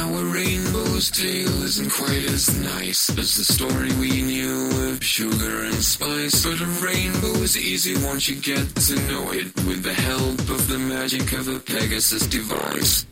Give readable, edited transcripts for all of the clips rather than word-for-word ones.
a rainbow's tale isn't quite as nice as the story we knew of sugar and spice. But a rainbow is easy once you get to know it, with the help of the magic of a Pegasus device.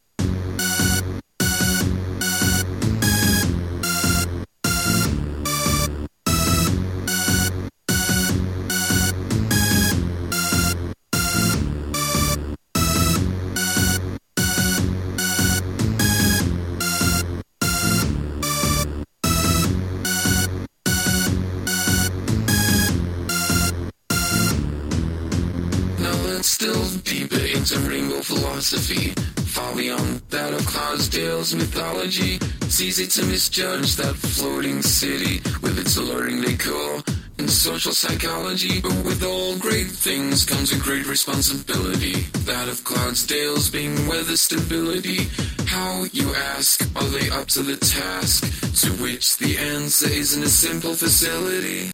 Let's delve deeper into rainbow philosophy, far beyond that of Clydesdale's mythology. It's easy to misjudge that floating city with its alluring decor and social psychology, but with all great things comes a great responsibility, that of Clydesdale's being weather stability. How, you ask, are they up to the task? To which the answer isn't a simple facility.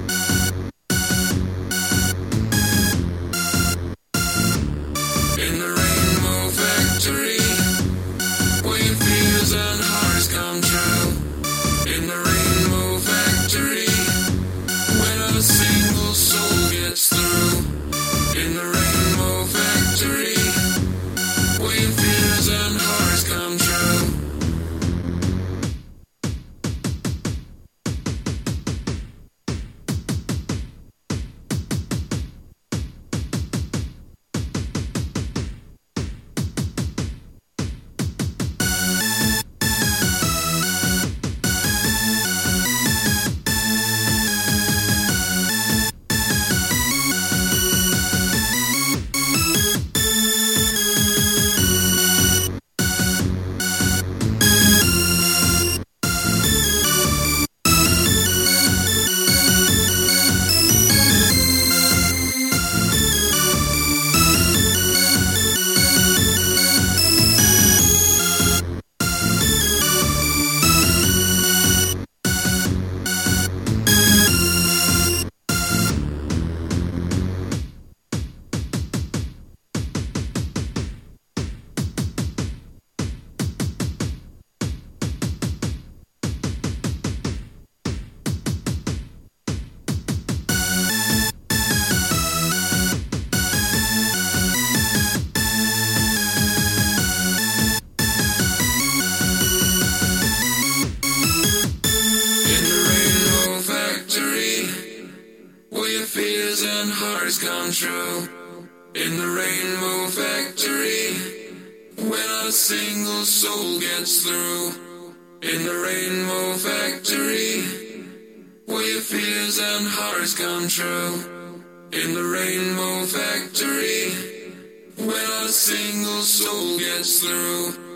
Fears and hearts come true. In the rainbow factory, where not a single soul gets through. In the rainbow factory, where your fears and hearts come true. In the rainbow factory, where not a single soul gets through.